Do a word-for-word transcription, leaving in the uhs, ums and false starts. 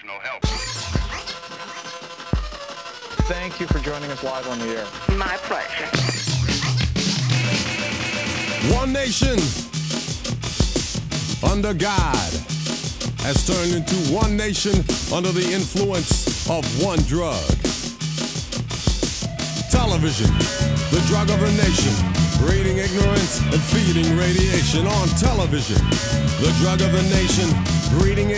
professional help. Thank you for joining us live on the air. My pleasure. One nation under God has turned into one nation under the influence of one drug. Television, the drug of the nation, breeding ignorance and feeding radiation on television. The drug of the nation, breeding